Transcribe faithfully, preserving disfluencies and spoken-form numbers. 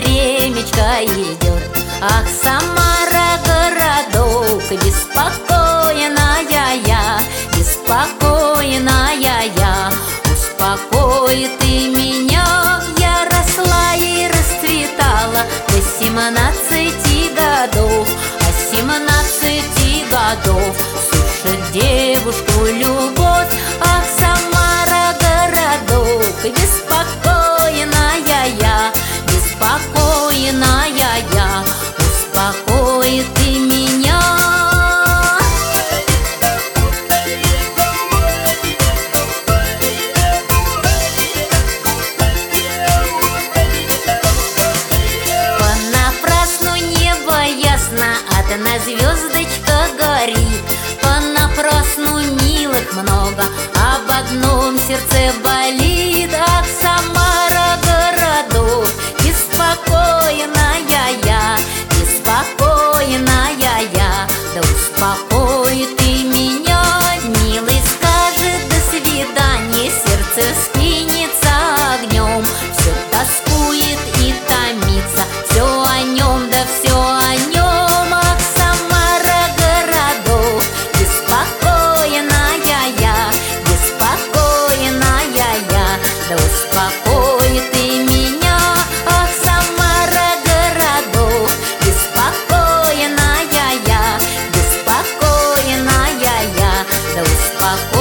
времечко идет. Ах, Самара, городок, беспокойная я, беспокойная я. Успокой ты меня, я росла и расцветала до семнадцати годов, а семнадцати годов сушит девушку любовь. Ах, Самара, городок, беспокойная я, беспокойная я. Успокой ты меня. Понапрасну небо ясно, одна звездочка горит. Понапрасну милых много, об одном сердце болит. Ах, Самара, городок, беспокойная я, беспокойная я. Да успокой ты меня, милый скажет до свидания, сердце вскинется огнем, все тоскует и томится, все о нем, да все о нем. Ах, Самара, городок, беспокойная я, беспокойная я. Да успокой ты меня. Ах, Самара, городок, беспокойная я, беспокойная я. Да успокой.